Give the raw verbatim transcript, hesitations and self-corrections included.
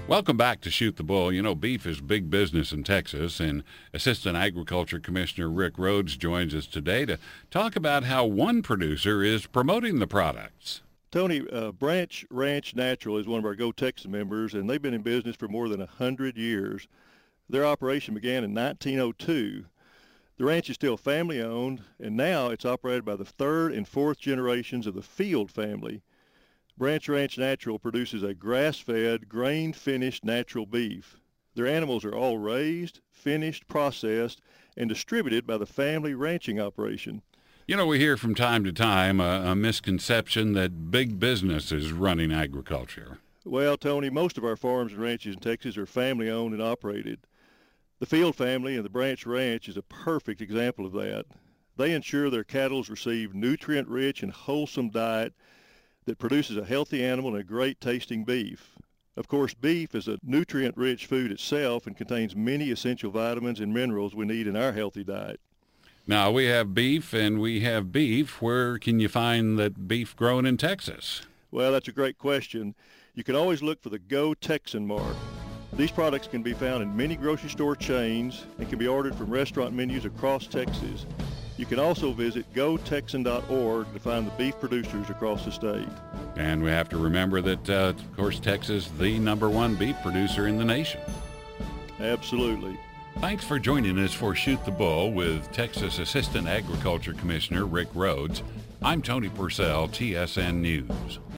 Welcome back to Shoot the Bull. You know, beef is big business in Texas, and Assistant Agriculture Commissioner Rick Rhodes joins us today to talk about how one producer is promoting the products. Tony, uh, Branch Ranch Natural is one of our Go Texas members, and they've been in business for more than one hundred years. Their operation began in nineteen oh two. The ranch is still family-owned, and now it's operated by the third and fourth generations of the Field family. Branch Ranch Natural produces a grass-fed, grain-finished natural beef. Their animals are all raised, finished, processed, and distributed by the family ranching operation. You know, we hear from time to time a, a misconception that big business is running agriculture. Well, Tony, most of our farms and ranches in Texas are family-owned and operated. The Field family and the Branch Ranch is a perfect example of that. They ensure their cattle receive nutrient-rich and wholesome diet that produces a healthy animal and a great-tasting beef. Of course, beef is a nutrient-rich food itself and contains many essential vitamins and minerals we need in our healthy diet. Now, we have beef and we have beef. Where can you find that beef grown in Texas? Well, that's a great question. You can always look for the Go Texan mark. These products can be found in many grocery store chains and can be ordered from restaurant menus across Texas. You can also visit go texan dot org to find the beef producers across the state. And we have to remember that, uh, of course, Texas is the number one beef producer in the nation. Absolutely. Thanks for joining us for Shoot the Bull with Texas Assistant Agriculture Commissioner Rick Rhodes. I'm Tony Purcell, T S N News.